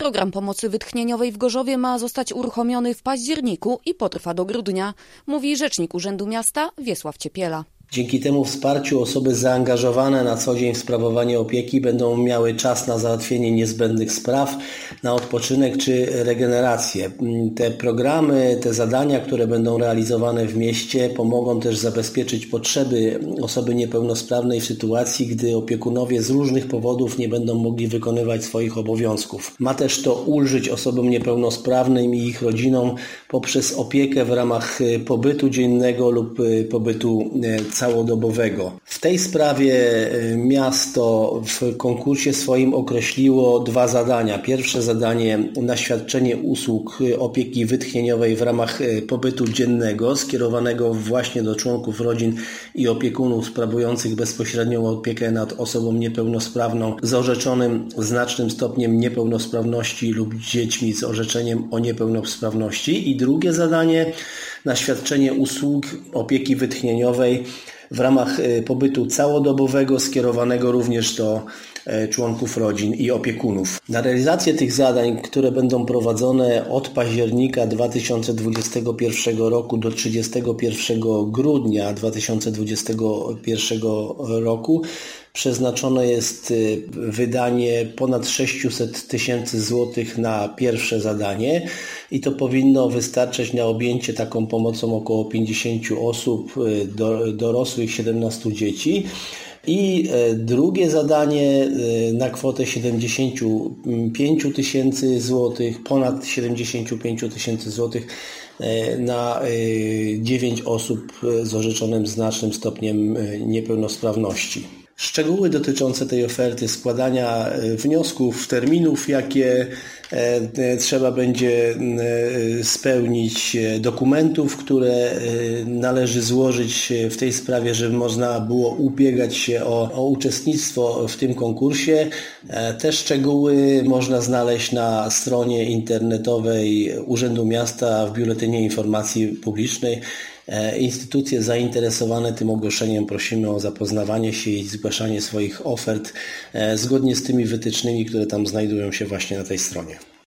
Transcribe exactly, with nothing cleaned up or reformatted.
Program pomocy wytchnieniowej w Gorzowie ma zostać uruchomiony w październiku i potrwa do grudnia, mówi rzecznik Urzędu Miasta Wiesław Ciepiela. Dzięki temu wsparciu osoby zaangażowane na co dzień w sprawowanie opieki będą miały czas na załatwienie niezbędnych spraw, na odpoczynek czy regenerację. Te programy, te zadania, które będą realizowane w mieście, pomogą też zabezpieczyć potrzeby osoby niepełnosprawnej w sytuacji, gdy opiekunowie z różnych powodów nie będą mogli wykonywać swoich obowiązków. Ma też to ulżyć osobom niepełnosprawnym i ich rodzinom poprzez opiekę w ramach pobytu dziennego lub pobytu całodobowego. W tej sprawie miasto w konkursie swoim określiło dwa zadania. Pierwsze zadanie na świadczenie usług opieki wytchnieniowej w ramach pobytu dziennego skierowanego właśnie do członków rodzin i opiekunów sprawujących bezpośrednią opiekę nad osobą niepełnosprawną z orzeczonym znacznym stopniem niepełnosprawności lub dziećmi z orzeczeniem o niepełnosprawności. I drugie zadanie na świadczenie usług opieki wytchnieniowej w ramach pobytu całodobowego skierowanego również do członków rodzin i opiekunów. Na realizację tych zadań, które będą prowadzone od października dwa tysiące dwudziestego pierwszego roku do trzydziestego pierwszego grudnia dwa tysiące dwudziestego pierwszego roku, przeznaczone jest wydanie ponad sześćset tysięcy złotych na pierwsze zadanie i to powinno wystarczyć na objęcie taką pomocą około pięćdziesięciu osób, dorosłych, siedemnastu dzieci. I drugie zadanie na kwotę siedemdziesiąt pięć tysięcy złotych, ponad siedemdziesiąt pięć tysięcy złotych na dziewięć osób z orzeczonym znacznym stopniem niepełnosprawności. Szczegóły dotyczące tej oferty, składania wniosków, terminów, jakie trzeba będzie spełnić, dokumentów, które należy złożyć w tej sprawie, żeby można było ubiegać się o, o uczestnictwo w tym konkursie. Te szczegóły można znaleźć na stronie internetowej Urzędu Miasta w Biuletynie Informacji Publicznej. Instytucje zainteresowane tym ogłoszeniem prosimy o zapoznawanie się i zgłaszanie swoich ofert zgodnie z tymi wytycznymi, które tam znajdują się właśnie na tej stronie.